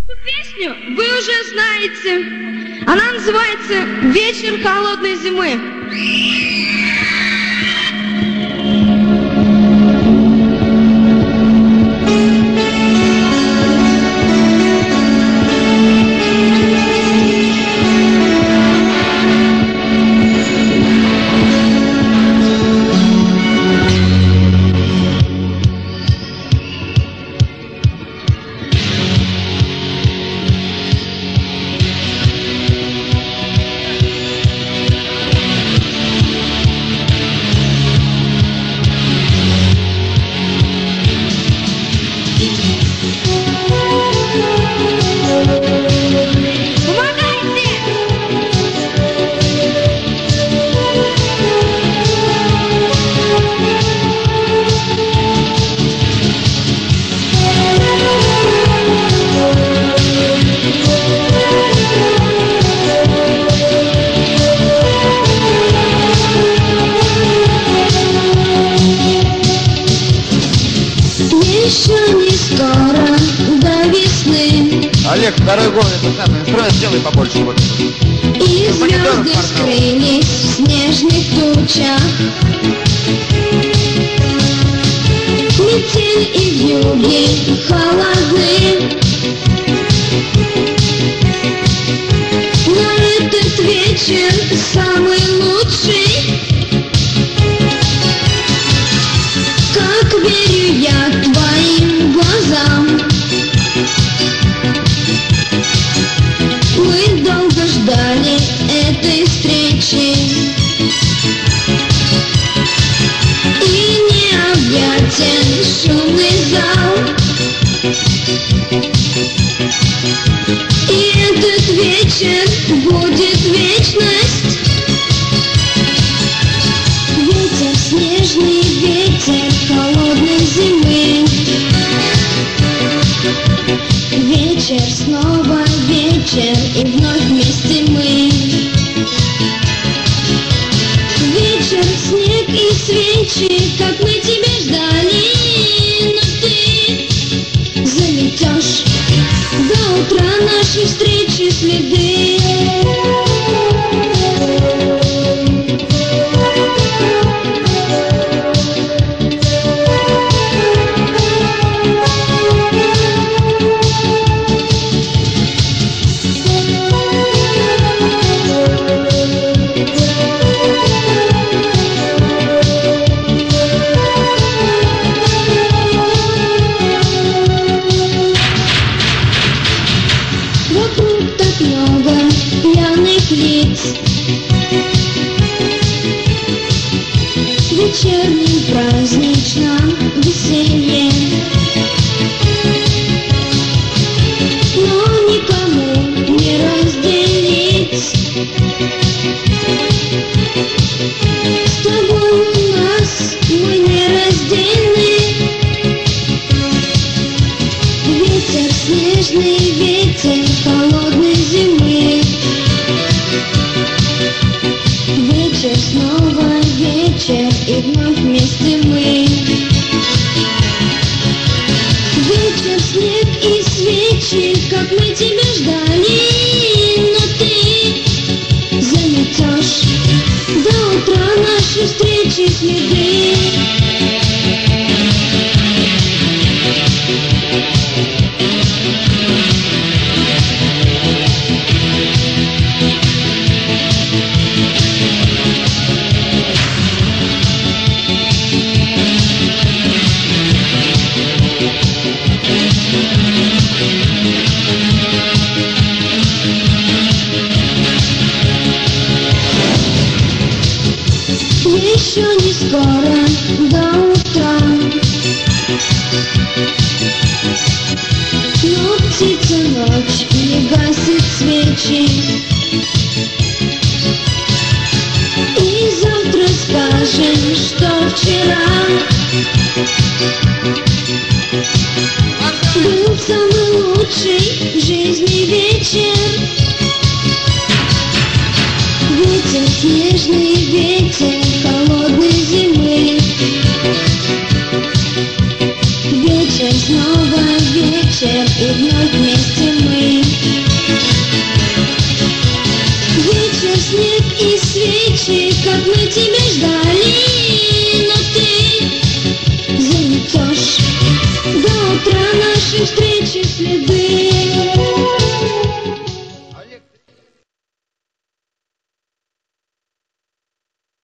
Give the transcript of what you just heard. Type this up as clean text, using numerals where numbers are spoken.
Песню вы уже знаете. Она называется «Вечер холодной зимы». Олег, второй гол, это самое, строй сделай побольше. Вот. И звезды скрылись в снежных тучах. Метель и вьюги холодны. Но этот вечер самый лучший. Как верю я твоим глазам. Мы долго ждали этой встречи, и необъятен шумный зал. И этот вечер будет вечность. Ветер, снежный ветер холодной зимы. Вечер, снова вечер, и вновь вместе мы. Вечер, снег и свечи, как мы тебя ждали. Но ты заметешь до утра нашей встречи следы. Вокруг так много пьяных лиц. В вечернем праздничном веселье. Но никому не разделить. С тобой у нас мы нераздельны. Ветер, снежный ветер холодной зимы. Вечер, снова вечер, и вновь вместе мы. Вечер, снег и свечи, как мы тебя ждали. Но ты заметешь до утра нашей встречи следы. Еще не скоро до утра, но птица ночь не гасит свечи. И завтра скажем, что вчера был самый лучший в жизни вечер. Ветер, снежный ветер холодной зимы. Вечер, снова вечер, и вновь вместе мы. и свечи, как мы тебя ждали.